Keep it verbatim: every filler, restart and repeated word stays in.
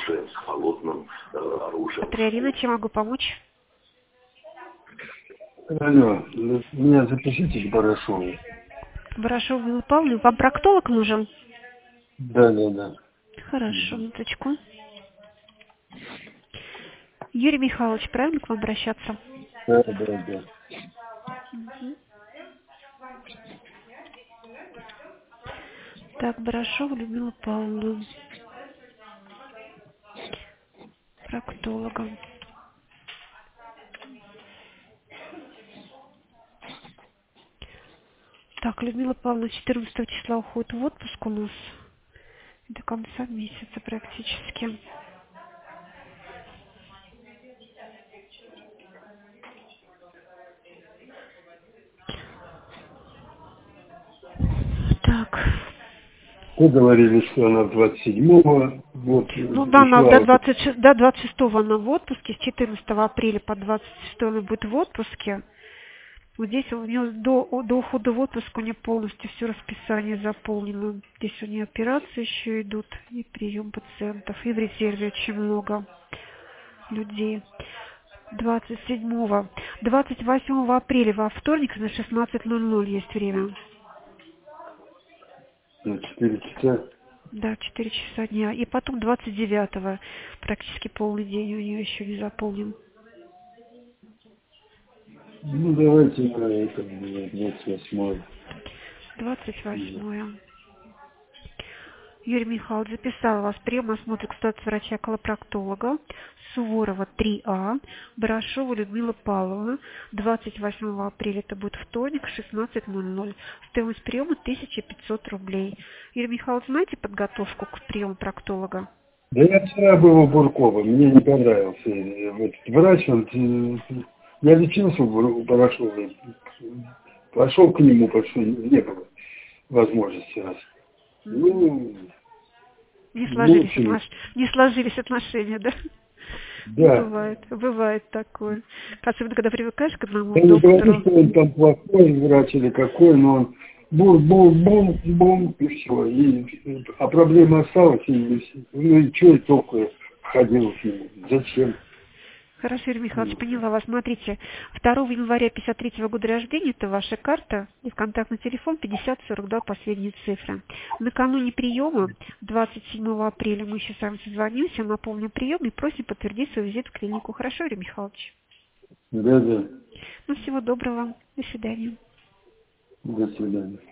оружием, с холодным э, оружием. Патриарина, чем могу помочь? Алло, меня запишите к Барашову. Барашов Мила Павловна, вам проктолог нужен? Да, да, да. Хорошо, минуточку. Юрий Михайлович, правильно к вам обращаться? Да, да, да. Угу. Так, Барашова Людмила Павловна. Проктолога. Так, Людмила Павловна четырнадцатого числа уходит в отпуск у нас. До конца месяца практически. Так. Вы говорили, что она двадцать седьмого, вот, Ну да, она ушла. до, двадцать шестого, до двадцать шестого она в отпуске, с четырнадцатого апреля по двадцать шестое она будет в отпуске. Вот здесь у нее до, до ухода в отпуск у нее полностью все расписание заполнено. Здесь у нее операции еще идут, и прием пациентов, и в резерве очень много людей. двадцать седьмого, двадцать восьмого апреля во вторник на шестнадцать ноль ноль есть время. На четыре часа. Да, четыре часа дня. И потом двадцать девятого практически полный день у нее еще не заполнен. Ну, давайте на это, двадцать восьмое. двадцать восьмое. Юрий Михайлович, записал вас прием, осмотр к статусу врача-колопроктолога, Суворова три А, Барашова Людмила Павловна, двадцать восьмого апреля, это будет вторник, шестнадцать ноль ноль. Стоимость приема тысяча пятьсот рублей. Юрий Михайлович, знаете подготовку к приему проктолога? Да я вчера был у Буркова, мне не понравился. Вот врач, он, я лечился у Барашова, пошел к нему, потому что не было возможности раз. Ну, Не сложились, мучили. отнош... не сложились отношения, да? Да. Бывает, бывает такое. Особенно, когда привыкаешь к одному Я не говорю, доктору. что он там плохой врач или какой, но он бум-бум-бум-бум, и все. И, а проблема осталась, и, ну и что толку ходил к нему? Зачем? Хорошо, Юрий Михайлович, поняла вас. Смотрите, второго января пятьдесят третьего года рождения, это ваша карта, и контактный телефон пятьдесят сорок два, последние цифры. Накануне приема, двадцать седьмого апреля, мы еще с вами созвонимся, напомним прием и просим подтвердить свой визит в клинику. Хорошо, Юрий Михайлович? Да, да. Ну, всего доброго. До свидания. До свидания.